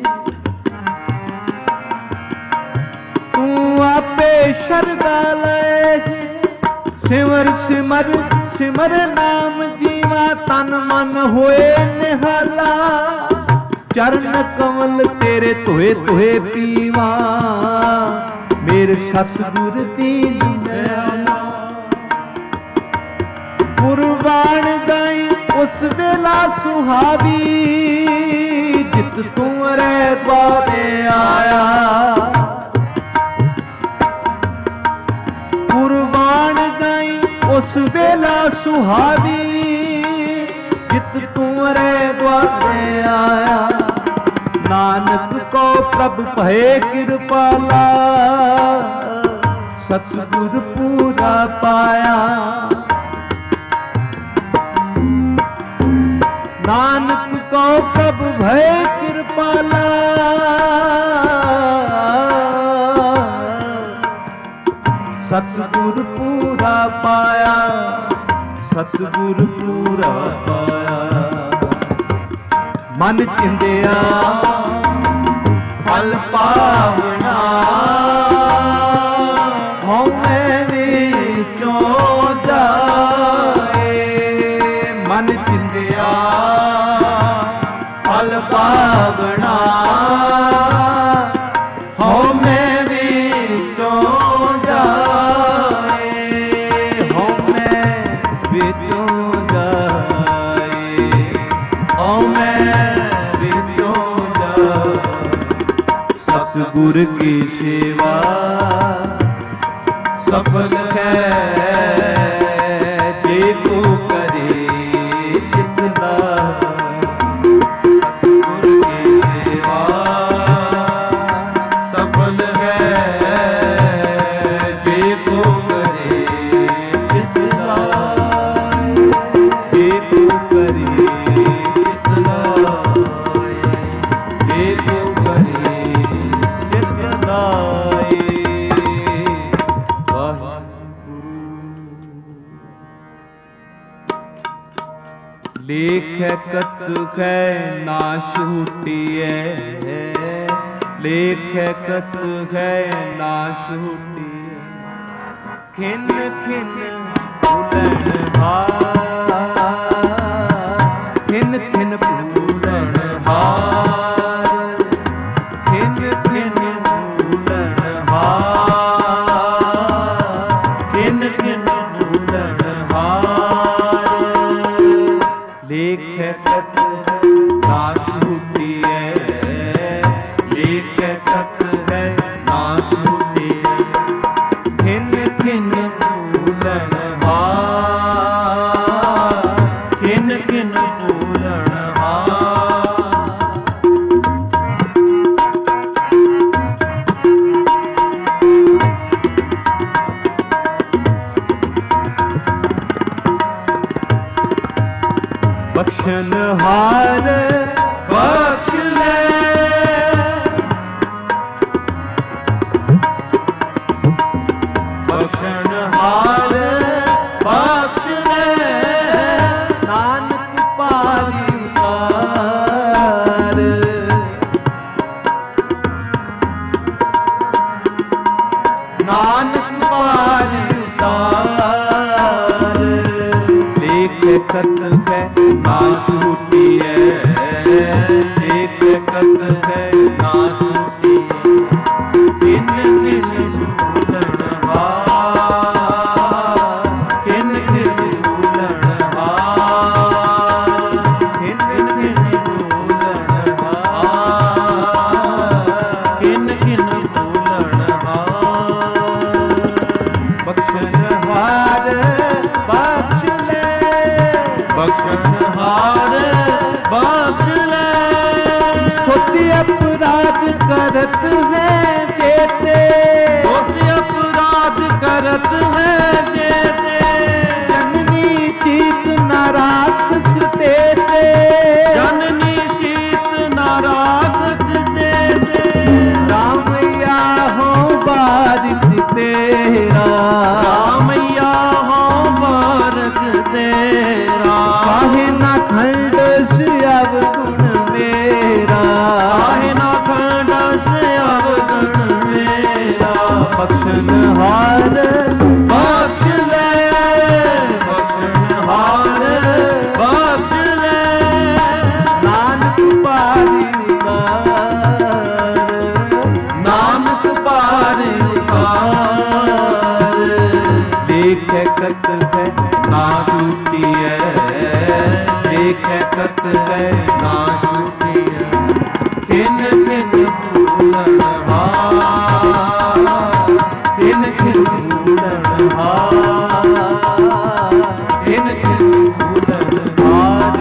तू आपे श्रद्धा लाए है। सिमर सिमर सिमर नाम जीवा तन मन होए निहाला। चरण कमल तेरे धोए धोए पीवा मेरे सतगुर दीन दयाला। कुर्बान गाई उस वेला सुहावी जित तू रे द्वारे आया। कुर्बान गाई उस वेला सुहावी जित तू रे द्वारे आया। नानक को प्रभ भये कृपाला सतगुर पूरा पाया। नानक को प्रभ भये कृपाला सतगुर पूरा पाया। सतगुर पूरा पाया। मन चिंदिया फल पावना हौं मैं विचों जाए। मन चिंदिया फल पावना हौं मैं विचों जाए। हौं मैं विचों जाए। हौं मैं विचों जाए। सतगुर की सेवा सफल है जे को करे चित लाए। सतगुर की सेवा सफल है जे को करे चित लाए। जे को करे चित लाए। जे को करे चित लाए। लेख कत है नाश हुटिए। लेख कत है नाश हुटिए। खिन खिन उलट ਖਿਨ ਖਿਨ ਭੂਲਣ ਹਾਰ, ਖਿਨ ਖਿਨ ਭੂਲਣ ਹਾਰ, ਖਿਨ ਖਿਨ ਭੂਲਣ ਹਾਰ। ਲੇਖੈ ਕਤ ਨਾ ਛੂਟੀਐ, ਲੇਖੈ ਕਤ ਹੈ ਨਾ ਛੂਟੀਐ, ਖਿਨ ਖਿਨ ਭੂਲਣ ਹਾਰ, ਖਿਨ ਖਿਨ ਭੂਲਣ ਹਾਰ। ਬਖਸ਼ਣ ਹਾਰ ਬਖਸ਼ ਲੈ, ਬਖਸ਼ਣ ਹਾਰ ਬਖਸ਼ ਲੈ, ਨਾਨਕ ਪਾਰੀ ਉਤਾਰ। ਨਾਨਕ ਪਾਰੀ ਉਤਾਰ। ਲੇਖ ਕਤ ਹੈ ਨਾ ਛੂਟੀਐ, ਲੇਖ ਕਤ ਹੈ ਨਾ ਛੂਟੀਐ, ਕਿਨ ਕਿਨ ਭੂਲਣ ਹਾਰ, ਕਿਨ ਕਿਨ ਭੂਲਣ ਹਾਰ, ਕਿਨ ਕਿਨ ਭੂਲਣ ਹਾਰ, ਕਿਨ ਕਿਨ ਭੂਲਣ ਹਾਰ। ਬਖਸ਼ਣ ਹਾਰ ਬਖਸ਼ ਲੈ, ਬਖਸ਼ਣ ਹਾਰ ਬਖਸ਼ ਲੈ। ਸੋਤੀ ਅਪਰਾਧ ਕਰਤ ਹੈ ਜੇਤੇ, ਸੋਤੀ ਅਪਰਾਧ ਕਰਤ ਹੈ ਜੇਤੇ, ਜਨਨੀ ਚੀਤ ਨਾ ਰਾਖਸ ਤੇਤੇ, ਜਨਨੀ ਚੀਤ ਨਾ ਰਾਖਸ ਤੇਤੇ। ਰਾਮਈਆ ਹੋ ਬਾਰਿਕ ਤੇਰਾ, ਰਾਮਈਆ ਹੋ ਬਾਰਿਕ ਤੇਰਾ। ਕਾਹੇ ਨਾ ਖੰਡਸ ਅਵਗੁਣ ਮੇਰਾ, ਕਾਹੇ ਨਾ ਖੰਡਸ ਅਵਗੁਣ ਮੇਰਾ। ਬਖਸ਼ਣ ਹਾਰ ਬਖਸ਼ ਲੈ, ਬਖਸ਼ਣ ਹਾਰ ਬਖਸ਼ ਲੈ, ਨਾਨਕ ਪਾਰੀ ਉਤਾਰ, ਨਾਨਕ ਪਾਰੀ ਉਤਾਰ। ਲੇਖੈ ਕਤ ਹੈ ਨਾ ਛੂਟੀਐ, ਲੇਖੈ ਕਤ ਹੈ ਨਾ ਛੂਟੀਐ, ਕਿਨ ਕਿਨ ਭੂਲਣ ਹਾਰ, ਕਿਨ ਕਿਨ ਭੂਲਣ ਹਾਰ, ਕਿਨ ਕਿਨ ਭੂਲਣ ਹਾਰ।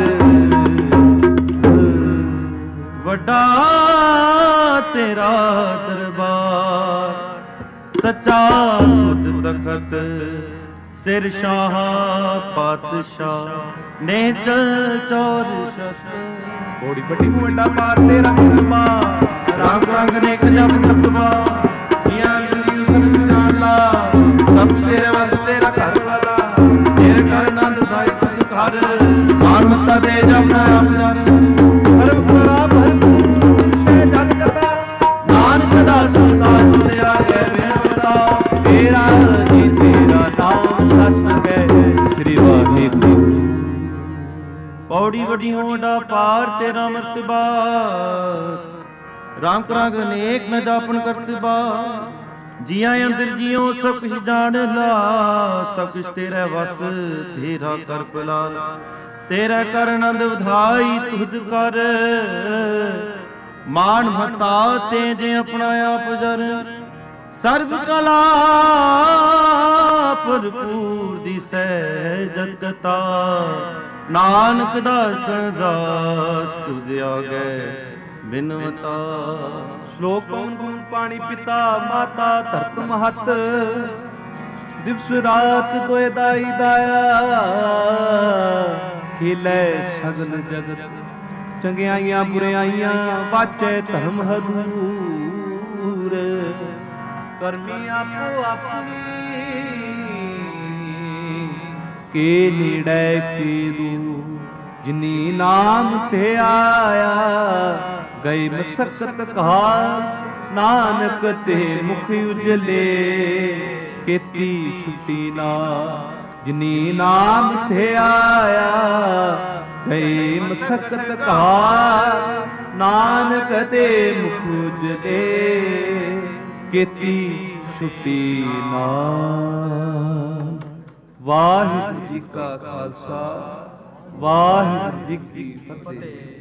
ਵੱਡਾ ਤੇਰਾ ਦਰਬਾਰ, ਸੱਚਾ ਤੁਧ ਤਖਤ, ਸਿਰ ਸ਼ਾਹ ਪਾਤਸ਼ਾਹ, ਨੇ ਚਲ ਚੌਰ ਸ਼ਤ। ਕੋੜੀ ਪੱਟੀ ਮੁੰਡਾ ਪਾਰ ਤੇਰਾ ਮੁਕਮਾ, ਰੰਗ ਰੰਗ ਨੇ ਜਪ ਤਪਵਾ, ਨੀਆਂ ਗੁਰੂ ਸਭ ਜਾਲਾ, ਸਭ ਤੇਰੇ ਵਸ ਤੇਰਾ ਘਰ ਵਾਲਾ। ਤੇਰੇ ਘਰ ਆਨੰਦ ਸਾਈ ਤੁਝ ਘਰ, ਮਾਨਮਤਾ ਦੇ ਜਪਨਾ ਆਪ ਜਨ। ਧਰਮ ਕਲਾ ਭਰਪੂਰ ਸੇ ਜਗ ਕਰਤਾ, ਨਾਨਕ ਦਾ ਸੰਸਾਰ ਸੁਣਿਆ ਗੈ ਬੇਨਵਤਾ। ਤੇਰਾ ਜੀ ਤੇਰਾ ਨਾਮ ਸੱਚ ਹੈ, ਸ੍ਰੀ ਵਾਹਿਗੁਰੂ। ਪੌੜੀ ਵੱਡੀ ਹੋਂਡਾ ਪਾਰ ਤੇਰਾ ਮਰਤਬਾ, ਰਾਮ ਕਰਾਂਗ ਅਨੇਕ ਨ ਜਾਪਨ ਕਰਤਬਾ। ਜੀਆਂ ਅੰਦਰ ਜਿਉ ਸਭ ਕੁਛ ਜਾਣ ਲਾ, ਸਭ ਕੁਛ ਤੇਰਾ ਵਸ ਤੇਰਾ ਕਰ ਭਲਾ। ਤੇਰਾ ਕਰ ਆਨੰਦ ਵਧਾਈ ਤੁਧ ਕਰ, ਮਾਨ ਮਤਾ ਤੇ ਜੇ ਆਪਣਾ ਆਪ ਜਰ। ਸਰਬ ਕਲਾ ਭਰਪੂਰ ਦਿਸੈ ਜਗਤਾ, ਨਾਨਕ ਦਾਸ ਦਾਸ ਤੁਧ ਆਗੈ ਬਿਨਵਤਾ। ਸ਼ਲੋਕ ਪਵਨ ਗੁਣ ਪਾਣੀ ਪਿਤਾ ਮਾਤਾ ਧਰਤ ਮਹਤ, ਦਿਵਸ ਰਾਤ ਦੋਇ ਦਾਈ ਦਾਇਆ। ਖੇਲੇ ਸਗਲ ਜਗਤ ਚੰਗਿਆਈਆਂ ਬੁਰਿਆਈਆਂ, ਬਾਚੈ ਧਰਮ ਹਦੂਰ। ਕਰਮੀ ਆਪੋ ਆਪਣੀ ਕੇ ਨੇੜੇ ਕੀਰੂ, ਜਿਨੀ ਨਾਮ ਤੇ ਆਇਆ। ਗਈ ਮਸਕਤ ਕਹਾ ਨਾਨਕ ਤੇ ਮੁਖ ਉਜਲੇ, ਕੀਤੀ ਛੁੱਟੀ ਨਾ ਜਿਨੀ ਨਾਮ ਧਿਆਇਆ ਗਈ ਮਸਕਤ ਘਾਰ, ਨਾਨਕ ਤੇ ਮੁਖ ਉਜਲੇ ਕੀਤੀ ਛੁਟੀ ਨਾਮ। ਵਾਹਿਗੁਰੂ ਜੀ ਕਾ ਖਾਲਸਾ, ਵਾਹਿਗੁਰੂ ਜੀ ਕੀ ਫਤਿਹ।